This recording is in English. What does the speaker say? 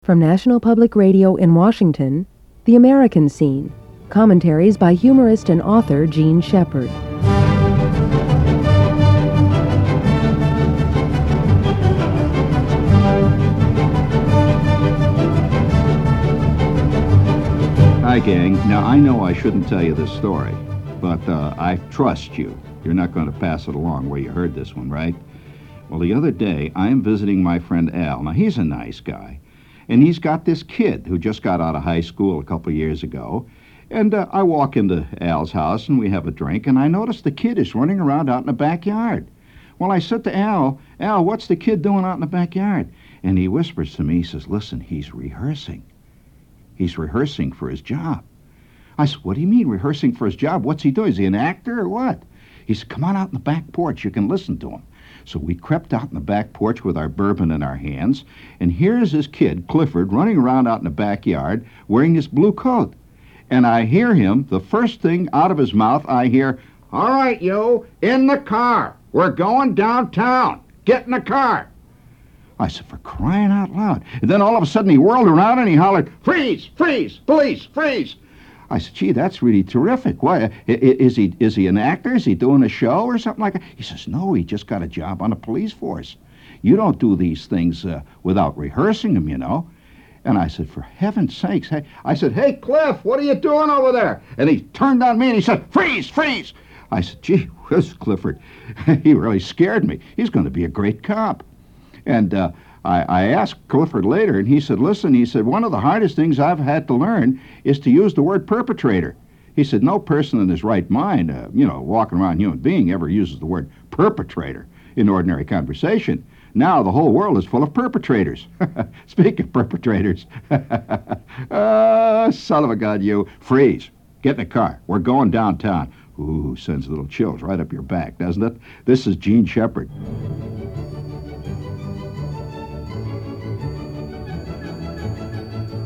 From National Public Radio in Washington, The American Scene. Commentaries by humorist and author Jean Shepherd. Hi, gang. Now, I know I shouldn't tell you this story, but I trust you. You're not going to pass it along where you heard this one, right? Well, the other day, I am visiting my friend Al. Now, he's a nice guy, and he's got this kid who just got out of high school a couple of years ago. And I walk into Al's house, and we have a drink, and I notice the kid is running around out in the backyard. Well, I said to Al, what's the kid doing out in the backyard? And he whispers to me, he says, listen, he's rehearsing. He's rehearsing for his job. I said, what do you mean rehearsing for his job? What's he doing? Is he an actor or what? He said, come on out in the back porch. You can listen to him. So we crept out in the back porch with our bourbon in our hands, and here's this kid, Clifford, running around out in the backyard wearing his blue coat. And I hear him, the first thing out of his mouth, I hear, all right, you, in the car. We're going downtown. Get in the car. I said, for crying out loud. And then all of a sudden he whirled around and he hollered, freeze, freeze, police, freeze. I said, gee, that's really terrific. Why, is he an actor? Is he doing a show or something like that? He says, no, he just got a job on the police force. You don't do these things without rehearsing them, you know. And I said, for heaven's sakes, hey. I said, hey, Cliff, what are you doing over there? And he turned on me and he said, freeze, freeze. I said, gee whiz, Clifford, he really scared me. He's going to be a great cop. And I asked Clifford later, and he said, listen, he said, one of the hardest things I've had to learn is to use the word perpetrator. He said, no person in his right mind, walking around human being ever uses the word perpetrator in ordinary conversation. Now the whole world is full of perpetrators. Speaking of perpetrators, son of a gun, you, freeze, get in the car. We're going downtown. Ooh, sends little chills right up your back, doesn't it? This is Jean Shepherd.